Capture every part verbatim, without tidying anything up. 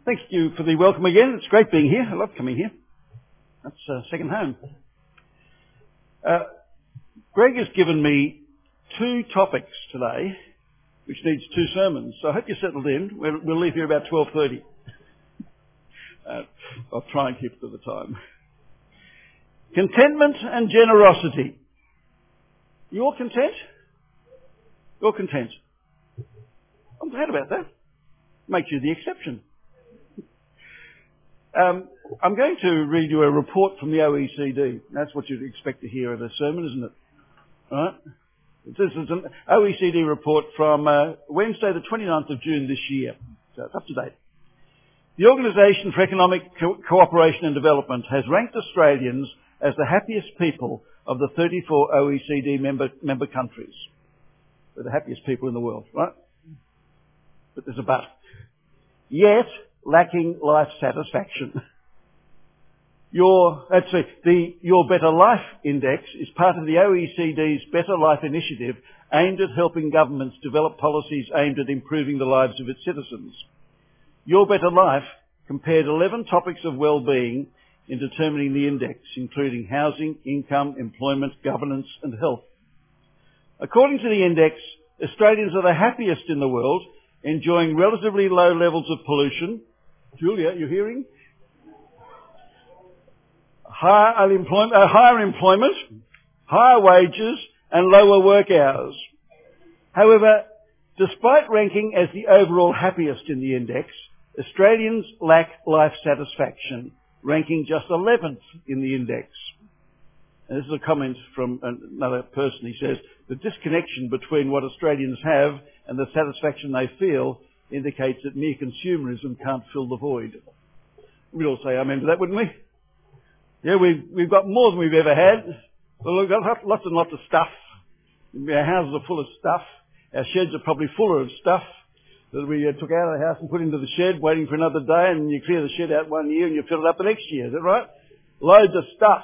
Thank you for the welcome again. It's great being here. I love coming here. That's uh, second home. Uh, Greg has given me two topics today, which needs two sermons. So I hope you're settled in. We'll, we'll leave here about twelve thirty. Uh, I'll try and keep to the time. Contentment and generosity. You all content? You're content. I'm glad about that. Makes you the exception. Um, I'm going to read you a report from the O E C D. That's what you'd expect to hear at a sermon, isn't it? All right? This is an O E C D report from uh, Wednesday the twenty-ninth of June this year. So it's up to date. The Organisation for Economic Co- Cooperation and Development has ranked Australians as the happiest people of the thirty-four O E C D member, member countries. We're the happiest people in the world, right? But there's a but. Yet, lacking life satisfaction. Your, let's see, the Your Better Life Index is part of the O E C D's Better Life initiative aimed at helping governments develop policies aimed at improving the lives of its citizens. Your Better Life compared eleven topics of well-being in determining the index, including housing, income, employment, governance and health. According to the index, Australians are the happiest in the world, enjoying relatively low levels of pollution. Julia, you hearing? Higher unemployment, uh, higher employment, higher wages and lower work hours. However, despite ranking as the overall happiest in the index, Australians lack life satisfaction, ranking just eleventh in the index. And this is a comment from another person. He says, the disconnection between what Australians have and the satisfaction they feel indicates that mere consumerism can't fill the void. We'd all say amen to that, wouldn't we? Yeah, we've, we've got more than we've ever had. Well, we've got lots and lots of stuff. Our houses are full of stuff. Our sheds are probably fuller of stuff that we uh, took out of the house and put into the shed, waiting for another day, and you clear the shed out one year and you fill it up the next year. Is that right? Loads of stuff.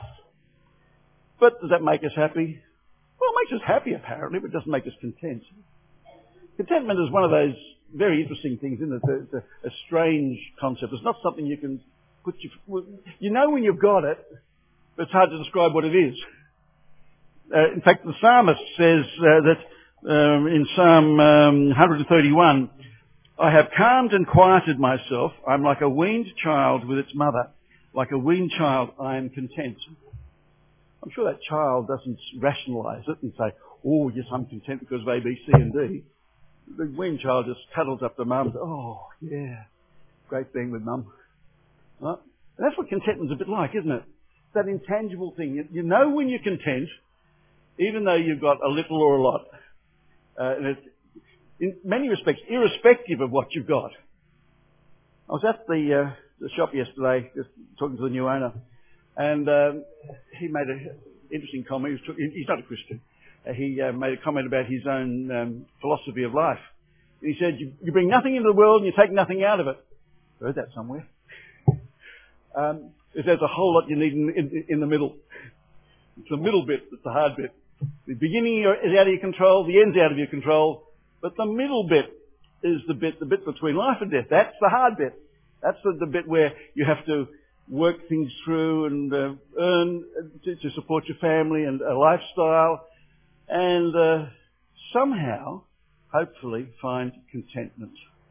But does that make us happy? Well, it makes us happy apparently, but it doesn't make us content. Contentment is one of those very interesting things, isn't it? It's a, a strange concept. It's not something you can put your... You know when you've got it, but it's hard to describe what it is. Uh, in fact, the psalmist says uh, that um, in Psalm um, one thirty-one, I have calmed and quieted myself. I'm like a weaned child with its mother. Like a weaned child, I am content. I'm sure that child doesn't rationalise it and say, oh, yes, I'm content because of A, B, C and D. The weaned child just cuddles up to mum and says, oh, yeah, great being with mum. Right? And that's what contentment's a bit like, isn't it? It's that intangible thing. You, you know when you're content, even though you've got a little or a lot. Uh, and it's, in many respects, irrespective of what you've got. I was at the, uh, the shop yesterday, just talking to the new owner, and um, he made an interesting comment. He was, he's not a Christian. Uh, he uh, made a comment about his own um, philosophy of life. And he said, you, you bring nothing into the world and you take nothing out of it. I heard that somewhere. Um, there's a whole lot you need in, in, in the middle. It's the middle bit that's the hard bit. The beginning is out of your control, the end's out of your control, but the middle bit is the bit, the bit between life and death. That's the hard bit. That's the, the bit where you have to work things through and uh, earn to, to support your family and a lifestyle, and uh, somehow, hopefully, find contentment.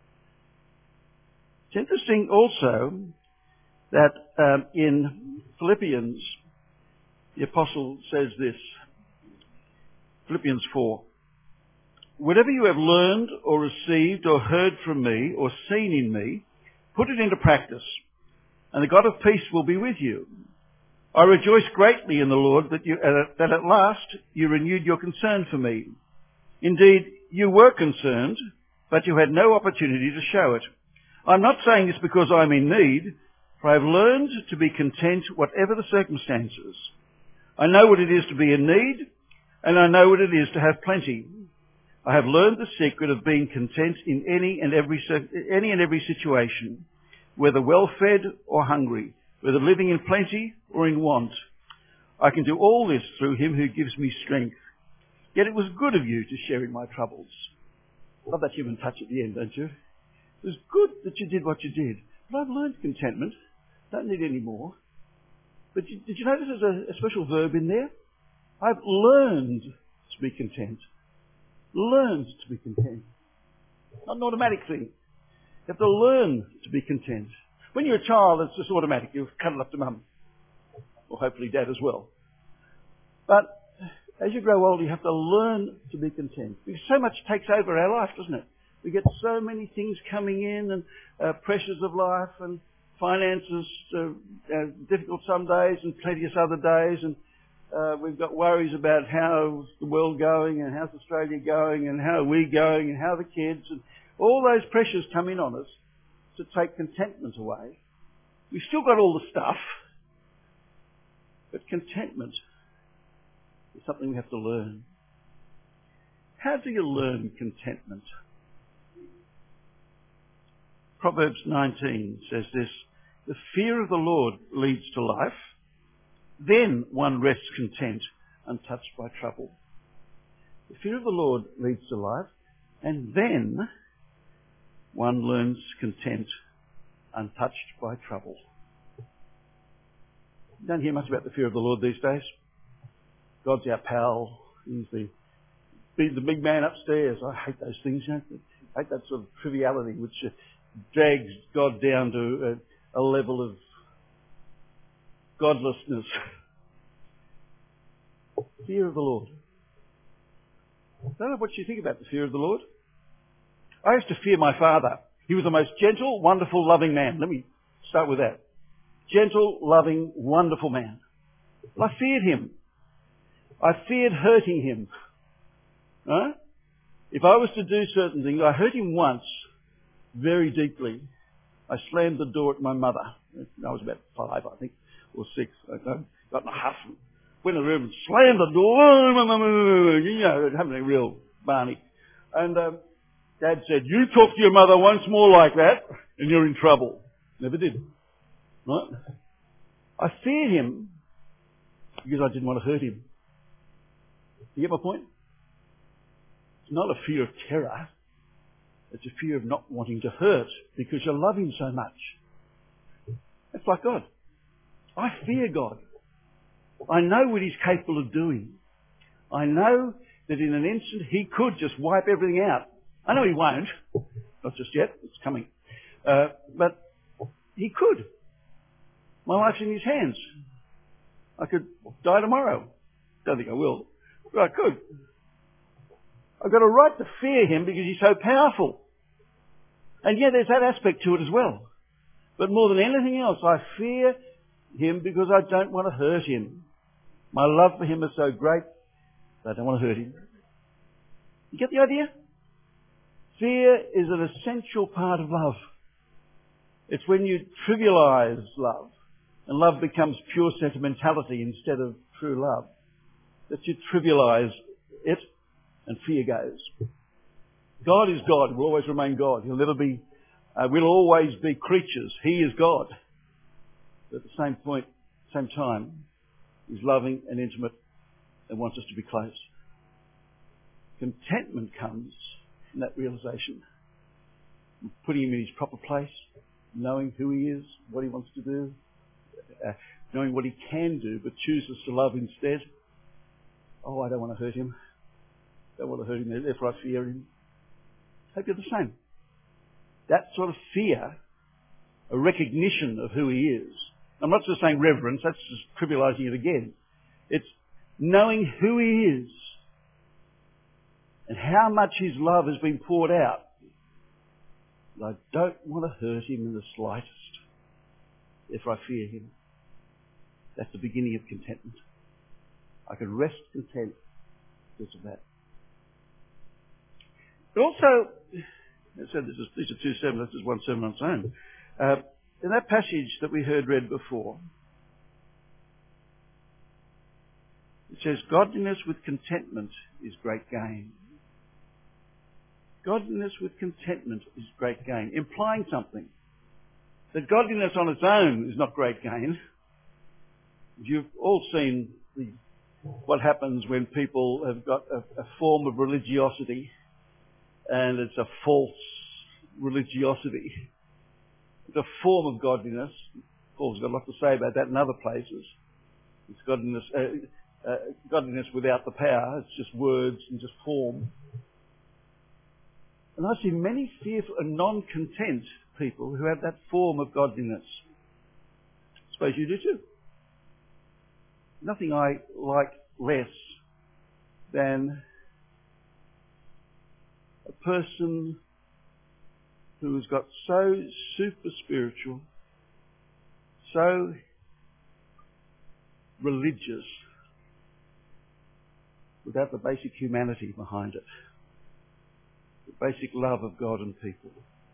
It's interesting also that um, in Philippians, the apostle says this, Philippians four, whatever you have learned or received or heard from me or seen in me, put it into practice, and the God of peace will be with you. I rejoice greatly in the Lord that, you, uh, that at last you renewed your concern for me. Indeed, you were concerned, but you had no opportunity to show it. I'm not saying this because I'm in need, for I have learned to be content whatever the circumstances. I know what it is to be in need, and I know what it is to have plenty. I have learned the secret of being content in any and every any and every situation, whether well-fed or hungry, whether living in plenty or in want. I can do all this through him who gives me strength. Yet it was good of you to share in my troubles. Love that human touch at the end, don't you? It was good that you did what you did. But I've learned contentment. Don't need any more. But did you notice there's a, a special verb in there? I've learned to be content. Learned to be content. Not an automatic thing. You have to learn to be content. When you're a child, it's just automatic. You cuddle up to mum. Or hopefully dad as well. But as you grow older, you have to learn to be content. Because so much takes over our life, doesn't it? We get so many things coming in, and uh, pressures of life, and finances, uh, uh, difficult some days and plenteous other days, and uh, we've got worries about how's the world going, and how's Australia going, and how are we going, and how are the kids, and all those pressures come in on us to take contentment away. We've still got all the stuff, but contentment is something we have to learn. How do you learn contentment? Proverbs nineteen says this: the fear of the Lord leads to life, then one rests content, untouched by trouble. The fear of the Lord leads to life, and then one learns content, untouched by trouble. You don't hear much about the fear of the Lord these days. God's our pal. He's the, the big man upstairs. I hate those things. You know? I hate that sort of triviality which uh, drags God down to a, a level of godlessness. Fear of the Lord. I don't know what you think about the fear of the Lord. I used to fear my father. He was the most gentle, wonderful, loving man. Let me start with that. Gentle, loving, wonderful man. I feared him. I feared hurting him. Huh? If I was to do certain things, I hurt him once very deeply. I slammed the door at my mother. I was about five, I think, or six. I got in a huff and went in the room and slammed the door. You know, having a real Barney. And um, Dad said, you talk to your mother once more like that and you're in trouble. Never did. Right? I feared him because I didn't want to hurt him. You get my point? It's not a fear of terror. It's a fear of not wanting to hurt because you love him so much. It's like God. I fear God. I know what he's capable of doing. I know that in an instant he could just wipe everything out. I know he won't. Not just yet. It's coming. Uh, but he could. My life's in his hands. I could die tomorrow. Don't think I will. But I could. I've got a right to fear him because he's so powerful. And yeah, there's that aspect to it as well. But more than anything else, I fear him because I don't want to hurt him. My love for him is so great that I don't want to hurt him. You get the idea? Fear is an essential part of love. It's when you trivialise love and love becomes pure sentimentality instead of true love that you trivialise it and fear goes. God is God. Will always remain God. He'll never be, uh, we'll always be creatures. He is God. But at the same point, same time, he's loving and intimate and wants us to be close. Contentment comes from that realisation. Putting him in his proper place, knowing who he is, what he wants to do, uh, knowing what he can do, but chooses to love instead. Oh, I don't want to hurt him. Don't want to hurt him, therefore I fear him. Hope you're the same. That sort of fear, a recognition of who he is. I'm not just saying reverence, that's just trivialising it again. It's knowing who he is and how much his love has been poured out. I don't want to hurt him in the slightest. Therefore I fear him. That's the beginning of contentment. I can rest content because of that. But also, I said this is, these are two sermons, this is one sermon on its own. Uh, in that passage that we heard read before, it says, godliness with contentment is great gain. Godliness with contentment is great gain, implying something. That godliness on its own is not great gain. You've all seen the, what happens when people have got a, a form of religiosity and it's a false religiosity. It's a form of godliness. Paul's got a lot to say about that in other places. It's godliness, uh, uh, godliness without the power. It's just words and just form. And I see many fearful and non-content people who have that form of godliness. I suppose you do too. Nothing I like less than a person who has got so super spiritual, so religious, without the basic humanity behind it, the basic love of God and people.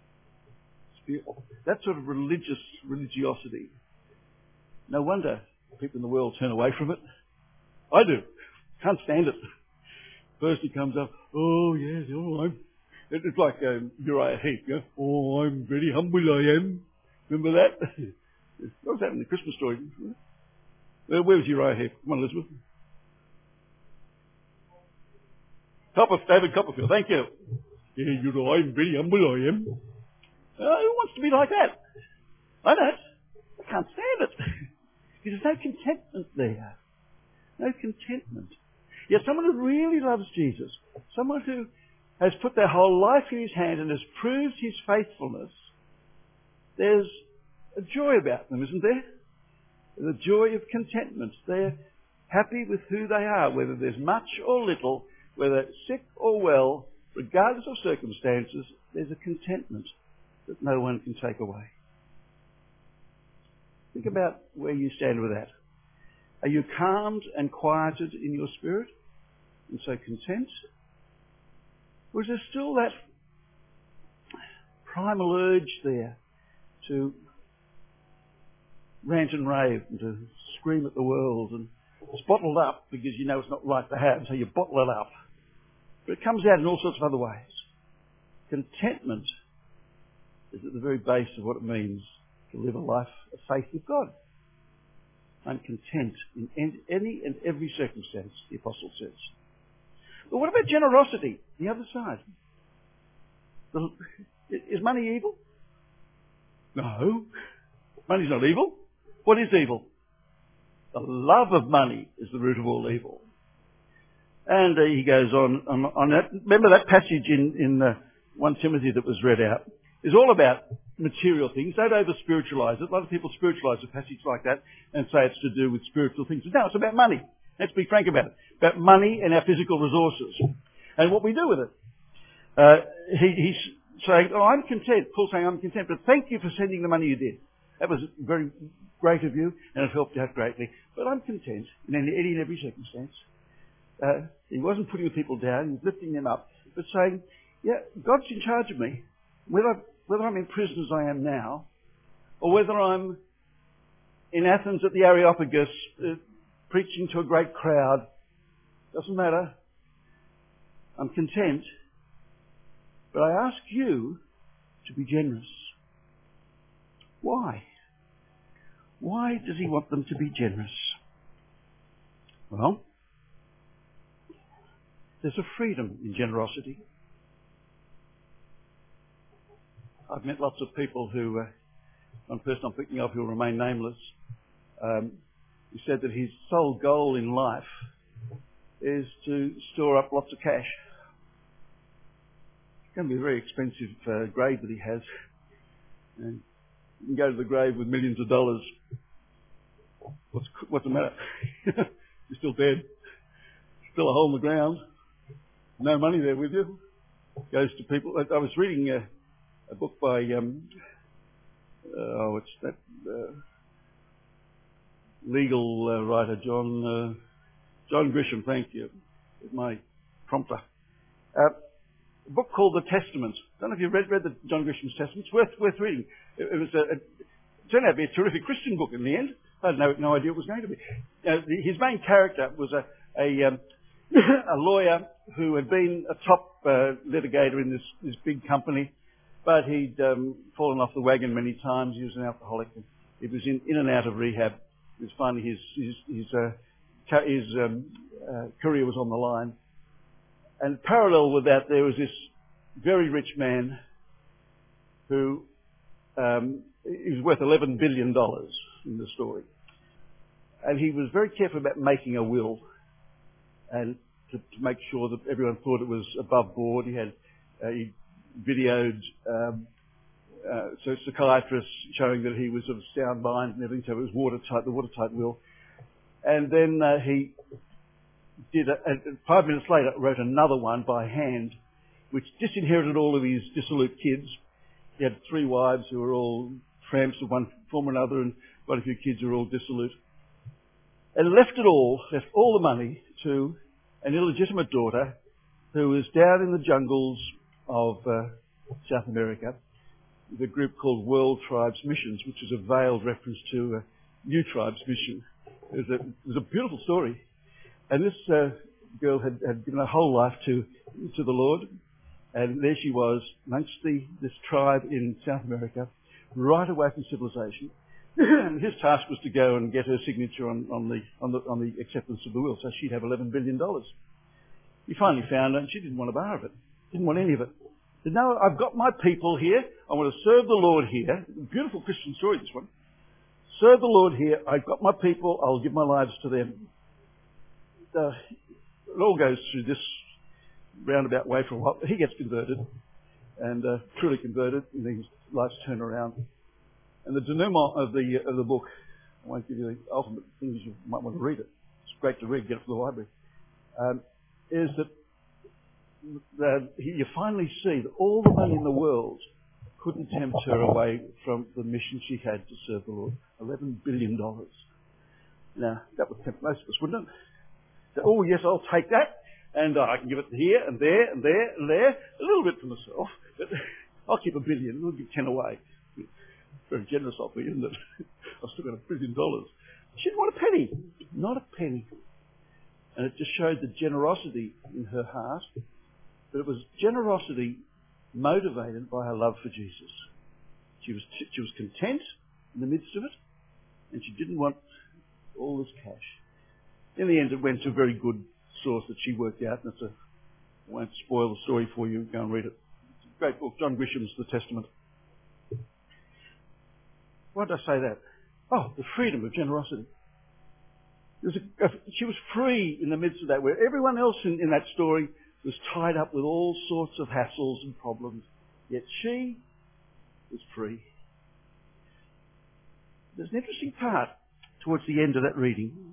That sort of religious religiosity. No wonder people in the world turn away from it. I do. Can't stand it. First he comes up, oh yes, oh I'm... It's like um, Uriah Heep, you know? Oh, I'm very humble I am. Remember that? What was that in the Christmas story? Where, where was Uriah Heep? Come on, Elizabeth. Copper, David Copperfield, thank you. Yeah, Uriah, I'm very humble I am. Uh, who wants to be like that? I don't. I can't stand it. There's no contentment there. No contentment. Yet someone who really loves Jesus, someone who has put their whole life in his hand and has proved his faithfulness, there's a joy about them, isn't there? The joy of contentment. They're happy with who they are, whether there's much or little, whether sick or well, regardless of circumstances, there's a contentment that no one can take away. Think about where you stand with that. Are you calmed and quieted in your spirit and so content? Or is there still that primal urge there to rant and rave and to scream at the world, and it's bottled up because you know it's not right to have, so you bottle it up. But it comes out in all sorts of other ways. Contentment is at the very base of what it means to live a life of faith with God. I'm content in any and every circumstance, the apostle says. But what about generosity? The other side. The, is money evil? No. Money's not evil. What is evil? The love of money is the root of all evil. And uh, he goes on, on, on that. Remember that passage in, in uh, First Timothy that was read out? It's all about material things. Don't over-spiritualise it. A lot of people spiritualise a passage like that and say it's to do with spiritual things. No, it's about money. Let's be frank about it. About money and our physical resources. And what we do with it. Uh, he, he's saying, oh, I'm content. Paul's saying, I'm content, but thank you for sending the money you did. That was very great of you, and it helped out greatly. But I'm content in any, any and every circumstance. Uh, he wasn't putting the people down, he was lifting them up, but saying, yeah, God's in charge of me. Whether, whether I'm in prison as I am now, or whether I'm in Athens at the Areopagus uh, preaching to a great crowd, doesn't matter. I'm content. But I ask you to be generous. Why? Why does he want them to be generous? Well, there's a freedom in generosity. I've met lots of people who, uh, one person I'm thinking of who will remain nameless, um, he said that his sole goal in life is to store up lots of cash. It's going to be a very expensive uh, grave that he has. And you can go to the grave with millions of dollars. What's, what's the matter? You're still dead. Still a hole in the ground. No money there with you. Goes to people. I, I was reading a, a book by, um, uh, oh, it's that uh, legal uh, writer, John uh, John Grisham, thank you. It's my prompter. Uh, a book called The Testament. I don't know if you've read, read the John Grisham's Testament. It's worth, worth reading. It, it was a, a, it turned out to be a terrific Christian book in the end. I had no, no idea it was going to be. Uh, the, his main character was a, a, um, a lawyer who had been a top uh, litigator in this, this big company, but he'd um, fallen off the wagon many times. He was an alcoholic. He was in, in and out of rehab. It was finally his his his, uh, his um, uh, career was on the line. And parallel with that, there was this very rich man who um, he was worth eleven billion dollars in the story. And he was very careful about making a will and to, to make sure that everyone thought it was above board. He had uh, he videoed um, uh, so psychiatrists showing that he was of sound mind and everything, so it was watertight, the watertight will. And then uh, he did, a, a, five minutes later, wrote another one by hand, which disinherited all of his dissolute kids. He had three wives who were all tramps of one form or another, and quite a few kids who were all dissolute. And left it all, left all the money to an illegitimate daughter who was down in the jungles of uh, South America with a group called World Tribes Missions, which is a veiled reference to uh, New Tribes Mission. It was, a, it was a beautiful story. And this uh, girl had, had given her whole life to, to the Lord. And there she was amongst the, this tribe in South America, right away from civilization. And his task was to go and get her signature on, on, the, on, the, on the acceptance of the will, so she'd have eleven billion dollars. He finally found her, and she didn't want a bar of it. Didn't want any of it. Said, no, I've got my people here. I want to serve the Lord here. Beautiful Christian story, this one. Serve the Lord here. I've got my people. I'll give my lives to them. Uh, it all goes through this roundabout way for a while. He gets converted, and uh, truly converted, and his life's turned around. And the denouement of the of the book, I won't give you the ultimate things, you might want to read it. It's great to read, get it from the library. Um, is that that you finally see that all the money in the world couldn't tempt her away from the mission she had to serve the Lord. eleven billion dollars. Now, that would tempt most of us, wouldn't it? So, oh, yes, I'll take that, and uh, I can give it here and there and there and there, a little bit for myself, but I'll keep a billion, I'll give ten away. Very generous of me, isn't it? I've still got a billion dollars. She didn't want a penny. Not a penny. And it just showed the generosity in her heart. But it was generosity motivated by her love for Jesus. She was, she was content in the midst of it, and she didn't want all this cash. In the end, it went to a very good source that she worked out, and it's a, I won't spoil the story for you. Go and read it. It's a great book. John Grisham's The Testament. Why did I say that? Oh, the freedom of generosity. There was a, a, she was free in the midst of that, where everyone else in, in that story was tied up with all sorts of hassles and problems. Yet she was free. There's an interesting part towards the end of that reading.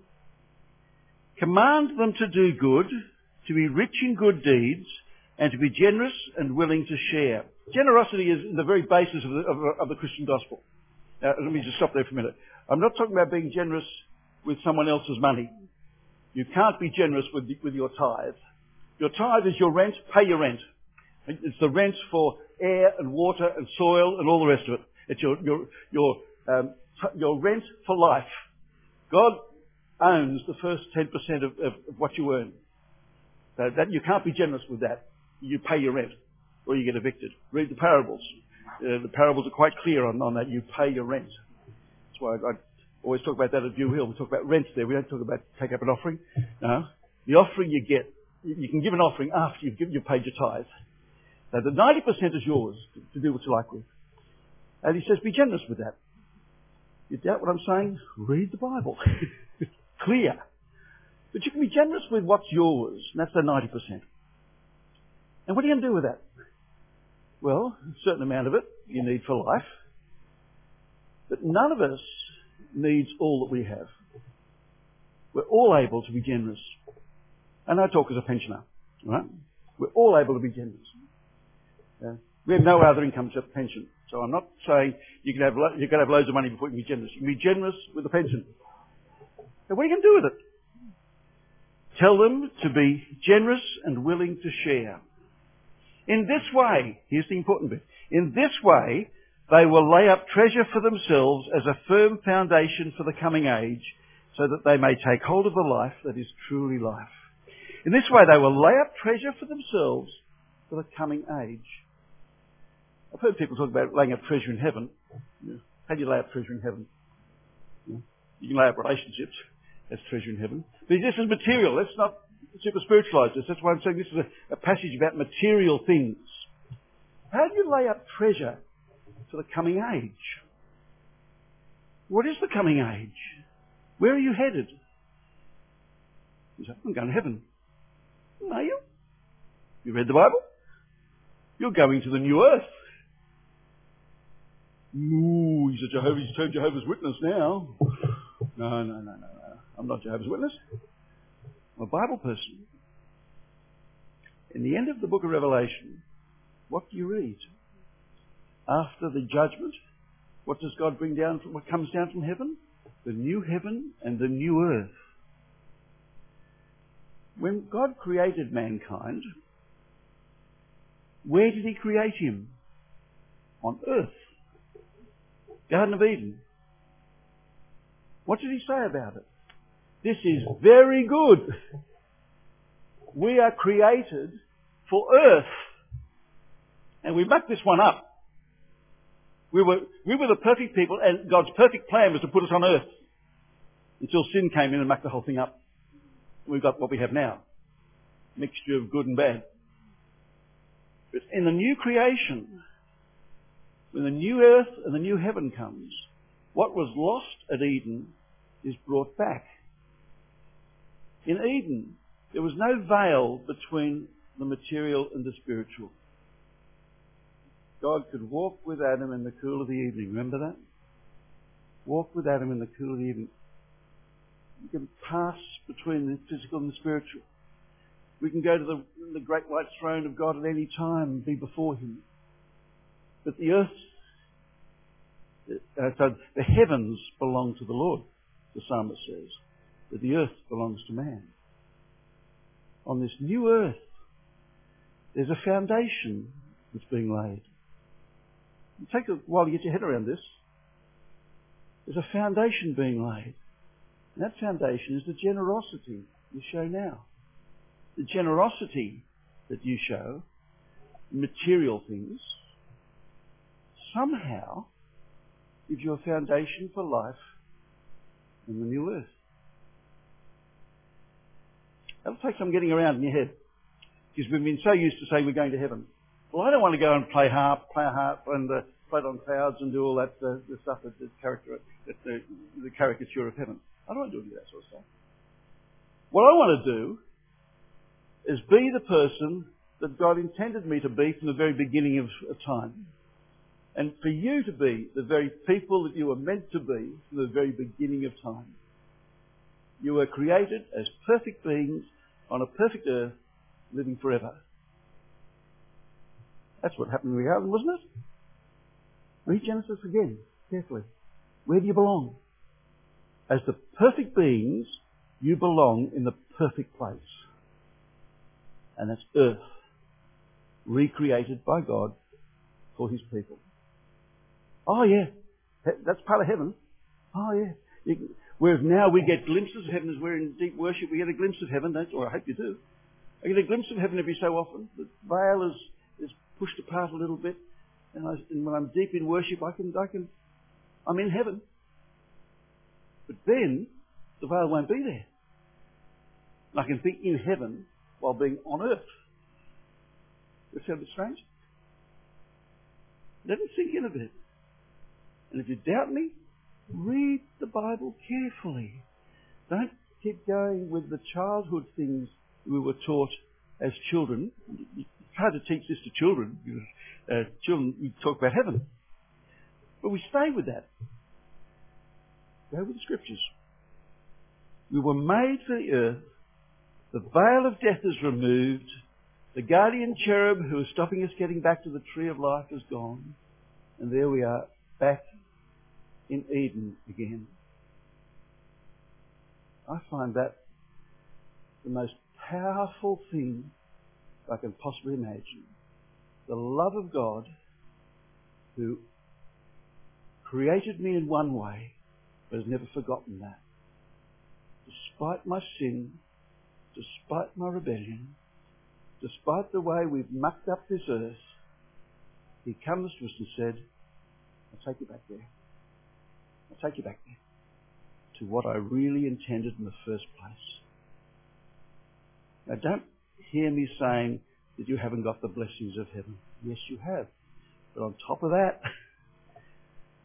Command them to do good, to be rich in good deeds, and to be generous and willing to share. Generosity is the very basis of the, of, of the Christian gospel. Now, let me just stop there for a minute. I'm not talking about being generous with someone else's money. You can't be generous with, with your tithe. Your tithe is your rent. Pay your rent. It's the rent for air and water and soil and all the rest of it. It's your your your um, your rent for life. God owns the first ten percent of, of, of what you earn. So that you can't be generous with that. You pay your rent, or you get evicted. Read the parables. Uh, the parables are quite clear on, on that. You pay your rent. That's why I, I always talk about that at View Hill. We talk about rent there. We don't talk about take up an offering. No. The offering you get, you can give an offering after you've, given, you've paid your tithe. So the ninety percent is yours to, to do what you like with. And he says, be generous with that. You doubt what I'm saying? Read the Bible. It's clear. But you can be generous with what's yours, and that's the ninety percent. And what are you going to do with that? Well, a certain amount of it you need for life. But none of us needs all that we have. We're all able to be generous. And I talk as a pensioner, right? We're all able to be generous. Uh, we have no other income except pension. So I'm not saying you can have lo- you can have loads of money before you can be generous. You can be generous with a pension. So what are you going to do with it? Tell them to be generous and willing to share. In this way, here's the important bit, in this way they will lay up treasure for themselves as a firm foundation for the coming age, so that they may take hold of the life that is truly life. In this way they will lay up treasure for themselves for the coming age. I've heard people talk about laying up treasure in heaven. How do you lay up treasure in heaven? You can lay up relationships. That's treasure in heaven. But this is material. Let's not super spiritualise this. That's why I'm saying this is a, a passage about material things. How do you lay up treasure to the coming age. What is the coming age? Where are you headed? You say, I'm going to heaven. Are you? You read the Bible? You're going to the new earth. Ooh, he's a Jehovah's, he's turned Jehovah's Witness now. No, no, no, no, no. I'm not Jehovah's Witness. I'm a Bible person. In the end of the book of Revelation, what do you read? After the judgment, what does God bring down from, what comes down from heaven? The new heaven and the new earth. When God created mankind, where did he create him? On earth. Garden of Eden. What did he say about it? This is very good. We are created for earth. And we mucked this one up. We were, we were the perfect people, and God's perfect plan was to put us on earth until sin came in and mucked the whole thing up. We've got what we have now. Mixture of good and bad. But in the new creation, when the new earth and the new heaven comes, what was lost at Eden is brought back. In Eden, there was no veil between the material and the spiritual. God could walk with Adam in the cool of the evening. Remember that? Walk with Adam in the cool of the evening. You can pass between the physical and the spiritual. We can go to the, the great white throne of God at any time and be before him. But the earth, uh, so the heavens belong to the Lord, the psalmist says. But the earth belongs to man. On this new earth, there's a foundation that's being laid. It'll take a while to get your head around this. There's a foundation being laid. And that foundation is the generosity you show now. The generosity that you show, material things, somehow gives you a foundation for life in the new earth. That'll take some getting around in your head. Because we've been so used to saying we're going to heaven. Well, I don't want to go and play harp, play a harp and uh, float on clouds and do all that uh, the stuff that the, character, that the, the caricature of heaven. I don't want to do any of that sort of stuff. What I want to do is be the person that God intended me to be from the very beginning of, of time. And for you to be the very people that you were meant to be from the very beginning of time. You were created as perfect beings on a perfect earth, living forever. That's what happened in the garden, wasn't it? Read Genesis again, carefully. Where do you belong? As the perfect beings, you belong in the perfect place. And that's earth, recreated by God for his people. Oh yeah, that's part of heaven. Oh yeah. You, whereas now we get glimpses of heaven as we're in deep worship, we get a glimpse of heaven, don't you? Or I hope you do. I get a glimpse of heaven every so often. The veil is, is pushed apart a little bit. And, I, and when I'm deep in worship, I can, I can, I'm in heaven. But then, the veil won't be there. And I can be in heaven while being on earth. Does that sound a bit strange? Let it sink in a bit. And if you doubt me, read the Bible carefully. Don't keep going with the childhood things we were taught as children. It's hard to teach this to children. Uh, children, we talk about heaven. But we stay with that. Go with the scriptures. We were made for the earth. The veil of death is removed. The guardian cherub who was stopping us getting back to the tree of life is gone. And there we are, back in Eden again. I find that the most powerful thing I can possibly imagine. The love of God who created me in one way but has never forgotten that. Despite my sin, despite my rebellion, despite the way we've mucked up this earth, he comes to us and said, I'll take you back there. I'll take you back there to what I really intended in the first place. Now don't hear me saying that you haven't got the blessings of heaven. Yes, you have. But on top of that,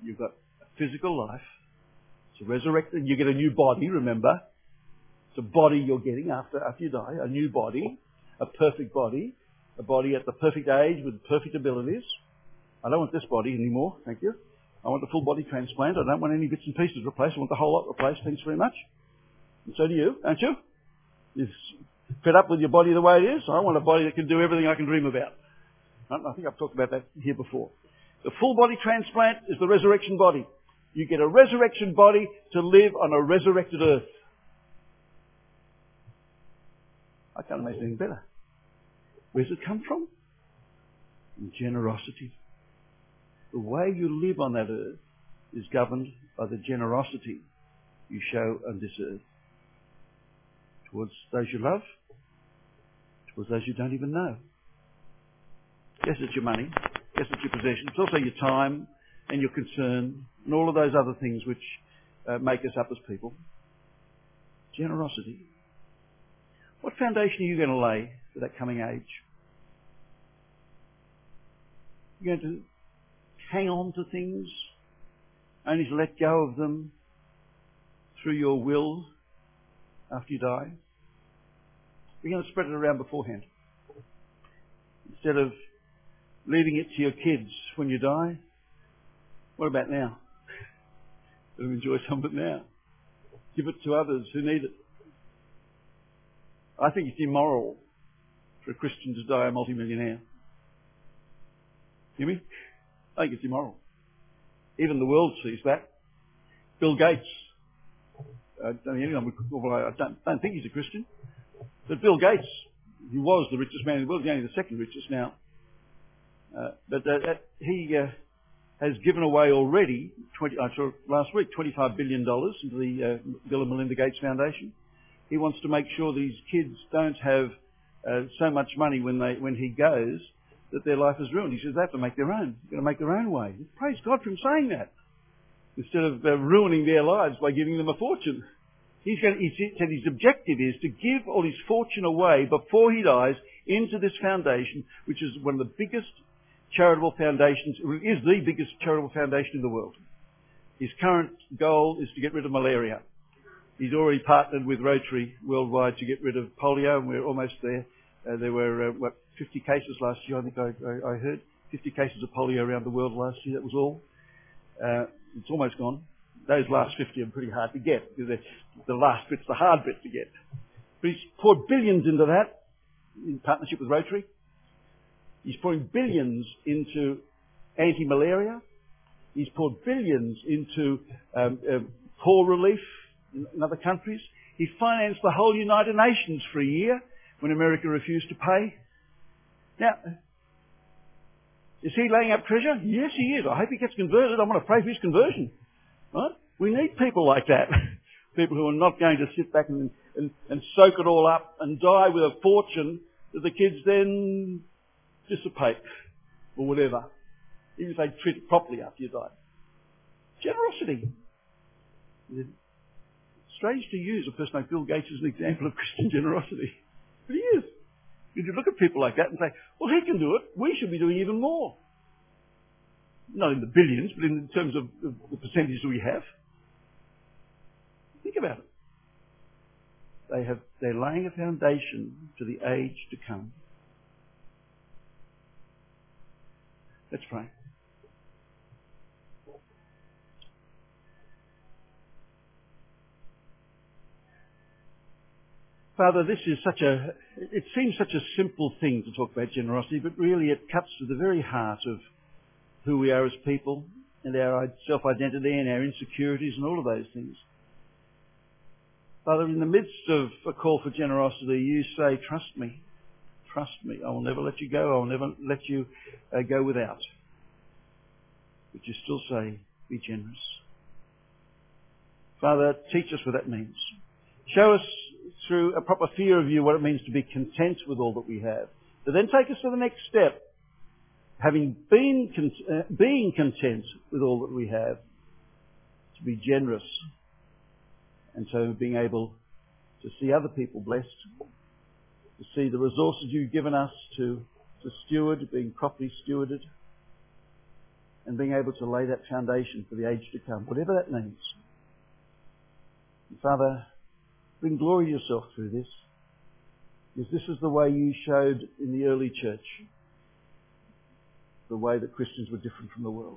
You've got a physical life. It's resurrected. You get a new body, remember. It's a body you're getting after, after you die. A new body. A perfect body. A body at the perfect age with perfect abilities. I don't want this body anymore, thank you. I want a full body transplant. I don't want any bits and pieces replaced. I want the whole lot replaced. Thanks very much. And so do you, aren't you? You're fed up with your body the way it is. I want a body that can do everything I can dream about. I think I've talked about that here before. The full body transplant is the resurrection body. You get a resurrection body to live on a resurrected earth. I can't imagine anything better. Where does it come from? In generosity. The way you live on that earth is governed by the generosity you show on this earth. Towards those you love, towards those you don't even know. Yes, it's your money. Yes, it's your possessions. It's also your time and your concern and all of those other things which uh, make us up as people. Generosity. What foundation are you going to lay for that coming age? You're going to hang on to things, only to let go of them through your will after you die? You're going to spread it around beforehand. Instead of leaving it to your kids when you die, what about now? Let them enjoy some of it now. Give it to others who need it. I think it's immoral for a Christian to die a multimillionaire. Hear me? I think it's immoral. Even the world sees that. Bill Gates. I don't, anyone, well, I don't, don't think he's a Christian. But Bill Gates, he was the richest man in the world. He's only the second richest now. Uh, but uh, he uh, has given away already, twenty, I saw last week, twenty-five billion dollars into the uh, Bill and Melinda Gates Foundation. He wants to make sure these kids don't have uh, so much money when they when he goes that their life is ruined. He says they have to make their own. They've got to make their own way. Praise God for him saying that. Instead of uh, ruining their lives by giving them a fortune. He's going to, he said his objective is to give all his fortune away before he dies into this foundation, which is one of the biggest charitable foundations, it is the biggest charitable foundation in the world. His current goal is to get rid of malaria. He's already partnered with Rotary worldwide to get rid of polio, and we're almost there. Uh, there were, uh, what, fifty cases last year, I think I, I, I heard. fifty cases of polio around the world last year, that was all. Uh, it's almost gone. Those last fifty are pretty hard to get, because the last bit's the hard bit to get. But he's poured billions into that, in partnership with Rotary. He's pouring billions into anti-malaria. He's poured billions into um, uh, poor relief in, in other countries. He financed the whole United Nations for a year when America refused to pay. Now, is he laying up treasure? Yes, he is. I hope he gets converted. I want to pray for his conversion. Right? We need people like that. People who are not going to sit back and, and, and soak it all up and die with a fortune that the kids then dissipate or whatever. Even if they treat it properly after you die. Generosity. It's strange to use a person like Bill Gates as an example of Christian generosity. But he is. You look at people like that and say, well, he can do it. We should be doing even more. Not in the billions, but in terms of the percentage we have. Think about it. They have, they're laying a foundation to the age to come. Let's pray. Father, this is such a, it seems such a simple thing to talk about generosity, but really it cuts to the very heart of who we are as people and our self-identity and our insecurities and all of those things. Father, in the midst of a call for generosity, you say, trust me, trust me. I will never let you go. I will never let you uh, go without. But you still say, be generous. Father, teach us what that means. Show us through a proper fear of you what it means to be content with all that we have. But then take us to the next step. Having been con- uh, being content with all that we have, to be generous. And so being able to see other people blessed, to see the resources you've given us to, to steward, being properly stewarded. and being able to lay that foundation for the age to come, whatever that means. And Father, bring glory to yourself through this, because this is the way you showed in the early church, the way that Christians were different from the world.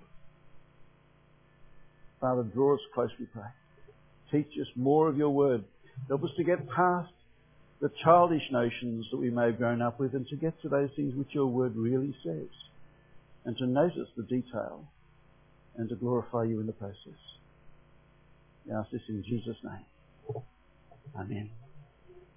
Father, draw us close, we pray. Teach us more of your word. Help us to get past the childish notions that we may have grown up with and to get to those things which your word really says, and to notice the detail and to glorify you in the process. We ask this in Jesus' name. Amen.